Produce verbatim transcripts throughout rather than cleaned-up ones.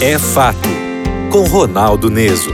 É Fato, com Ronaldo Neso.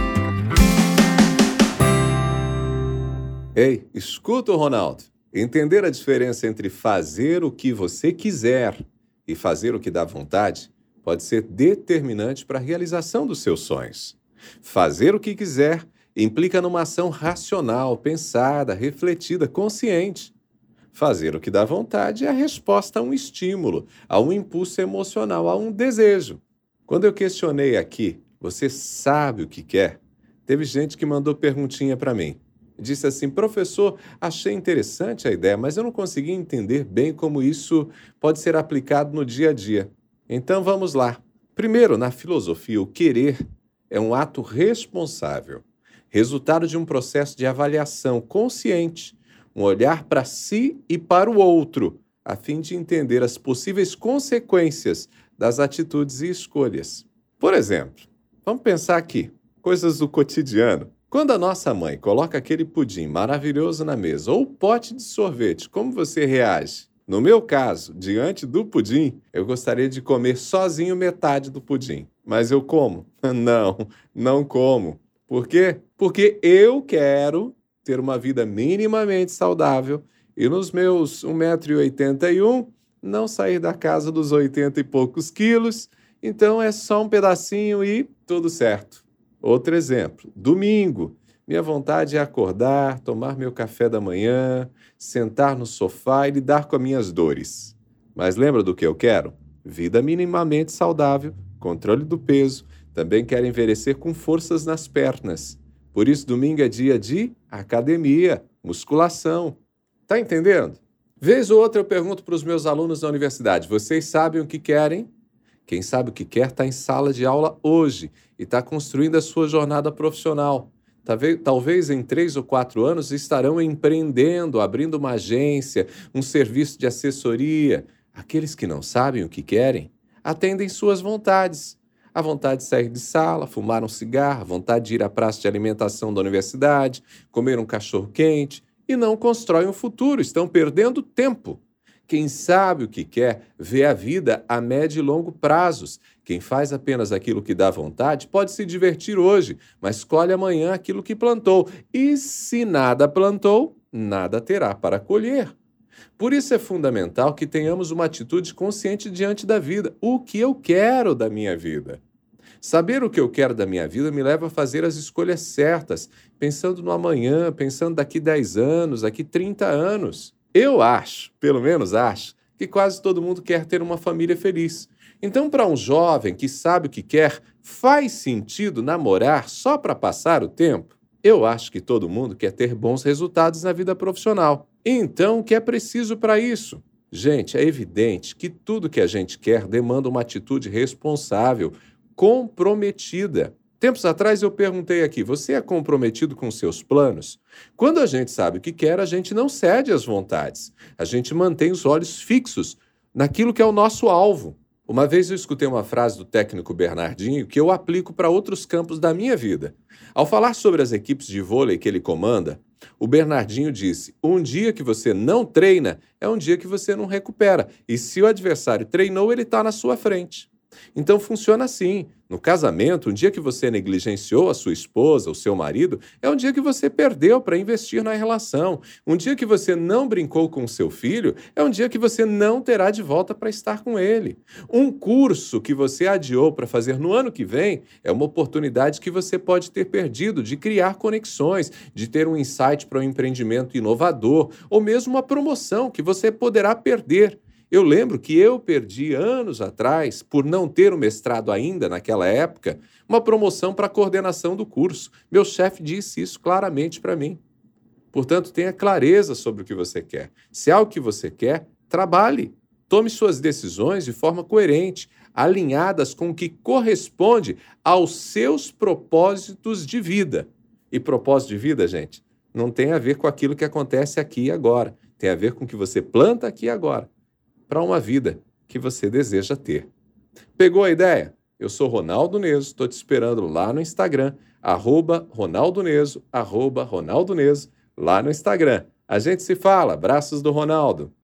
Ei, escuta o Ronaldo. Entender a diferença entre fazer o que você quiser e fazer o que dá vontade pode ser determinante para a realização dos seus sonhos. Fazer o que quiser implica numa ação racional, pensada, refletida, consciente. Fazer o que dá vontade é a resposta a um estímulo, a um impulso emocional, a um desejo. Quando eu questionei aqui, você sabe o que quer? Teve gente que mandou perguntinha para mim. Disse assim, professor, achei interessante a ideia, mas eu não consegui entender bem como isso pode ser aplicado no dia a dia. Então vamos lá. Primeiro, na filosofia, o querer é um ato responsável, resultado de um processo de avaliação consciente, um olhar para si e para o outro, a fim de entender as possíveis consequências das atitudes e escolhas. Por exemplo, vamos pensar aqui, coisas do cotidiano. Quando a nossa mãe coloca aquele pudim maravilhoso na mesa ou pote de sorvete, como você reage? No meu caso, diante do pudim, eu gostaria de comer sozinho metade do pudim. Mas eu como? Não, não como. Por quê? Porque eu quero ter uma vida minimamente saudável e nos meus um metro e oitenta e um não sair da casa dos oitenta e poucos quilos, então é só um pedacinho e tudo certo. Outro exemplo, domingo. Minha vontade é acordar, tomar meu café da manhã, sentar no sofá e lidar com as minhas dores. Mas lembra do que eu quero? Vida minimamente saudável, controle do peso, também quero envelhecer com forças nas pernas. Por isso, domingo é dia de academia, musculação. Tá entendendo? Vez ou outra eu pergunto para os meus alunos da universidade, vocês sabem o que querem? Quem sabe o que quer está em sala de aula hoje e está construindo a sua jornada profissional. Talvez, talvez em três ou quatro anos estarão empreendendo, abrindo uma agência, um serviço de assessoria. Aqueles que não sabem o que querem, atendem suas vontades. A vontade de sair de sala, fumar um cigarro, a vontade de ir à praça de alimentação da universidade, comer um cachorro-quente e não constroem um futuro, estão perdendo tempo. Quem sabe o que quer, vê a vida a médio e longo prazos. Quem faz apenas aquilo que dá vontade pode se divertir hoje, mas colhe amanhã aquilo que plantou. E se nada plantou, nada terá para colher. Por isso é fundamental que tenhamos uma atitude consciente diante da vida. O que eu quero da minha vida? Saber o que eu quero da minha vida me leva a fazer as escolhas certas, pensando no amanhã, pensando daqui dez anos, daqui trinta anos. Eu acho, pelo menos acho, que quase todo mundo quer ter uma família feliz. Então, para um jovem que sabe o que quer, faz sentido namorar só para passar o tempo? Eu acho que todo mundo quer ter bons resultados na vida profissional. Então, o que é preciso para isso? Gente, é evidente que tudo que a gente quer demanda uma atitude responsável, comprometida. Tempos atrás eu perguntei aqui, você é comprometido com seus planos? Quando a gente sabe o que quer, a gente não cede às vontades. A gente mantém os olhos fixos naquilo que é o nosso alvo. Uma vez eu escutei uma frase do técnico Bernardinho que eu aplico para outros campos da minha vida. Ao falar sobre as equipes de vôlei que ele comanda, o Bernardinho disse, um dia que você não treina é um dia que você não recupera. E se o adversário treinou, ele está na sua frente. Então funciona assim. No casamento, um dia que você negligenciou a sua esposa, o seu marido, é um dia que você perdeu para investir na relação. Um dia que você não brincou com o seu filho, é um dia que você não terá de volta para estar com ele. Um curso que você adiou para fazer no ano que vem é uma oportunidade que você pode ter perdido de criar conexões, de ter um insight para um empreendimento inovador, ou mesmo uma promoção que você poderá perder. Eu lembro que eu perdi anos atrás, por não ter o mestrado ainda naquela época, uma promoção para a coordenação do curso. Meu chefe disse isso claramente para mim. Portanto, tenha clareza sobre o que você quer. Se é algo que você quer, trabalhe. Tome suas decisões de forma coerente, alinhadas com o que corresponde aos seus propósitos de vida. E propósito de vida, gente, não tem a ver com aquilo que acontece aqui e agora. Tem a ver com o que você planta aqui e agora, para uma vida que você deseja ter. Pegou a ideia? Eu sou Ronaldo Neso, estou te esperando lá no Instagram, arroba Ronaldo Neso, arroba Ronaldo Neso, lá no Instagram. A gente se fala, abraços do Ronaldo.